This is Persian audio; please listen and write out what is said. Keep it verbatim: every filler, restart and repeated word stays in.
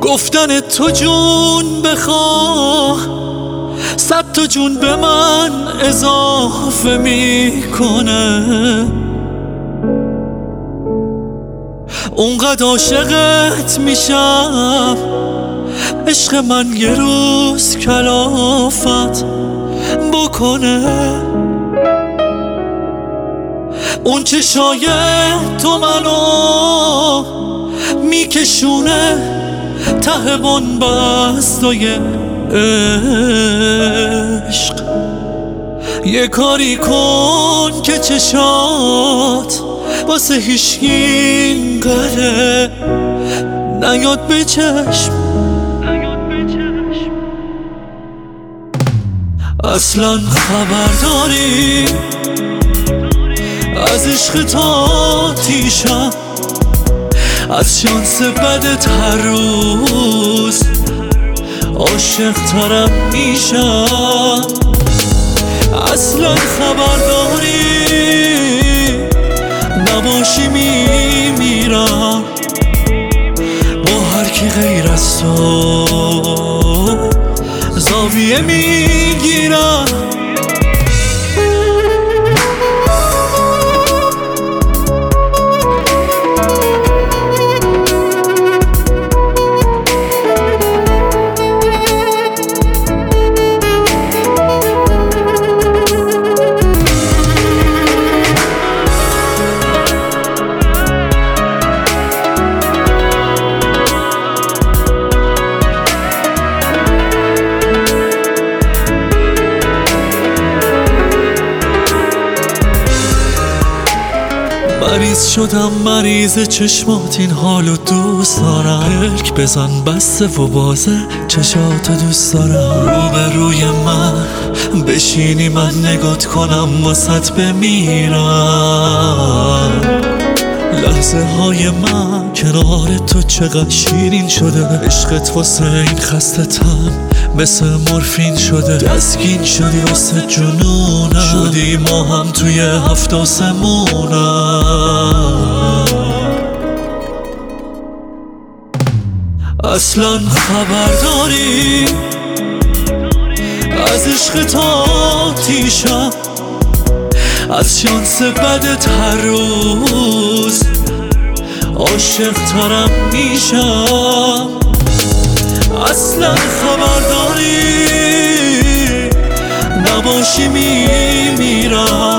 گفتن تو جون بخواه صد تا جون به من اضافه میکنه. اونقدر عاشقت میشم عشق من یه روز کلافت بکنه. اون چشای تو منو میکشونه ته بن‌بستای عشق. یه کاری کن که چشات واسه هیچکی قره نیاد به چشم. اصلا خبر داری از عشق تا تیشم، از شانس بدت هر روز عاشق ترم میشم. اصلا خبر داری نباشی میمیرم با هر کی غیر از تو زاویه میگیرم. مریض شدم مریض چشمات این حالو دوست دارم. پلک بزن بسته و بازه چشاتو دوست دارم. رو به روی من بشینی من نگات کنم واسط بمیرم. لحظه های من کنار تو چقدر شیرین شده. عشقت واسه این خسته تن مثل مورفین شده. دستگین شدی واسه جنونم، شدی ما هم توی هفت آسمونم. اصلا خبر داری از عشق تا تیشم، از شانس بدت هر روز عاشق ترم میشم. اصلا خبر داری نباشی میمیرم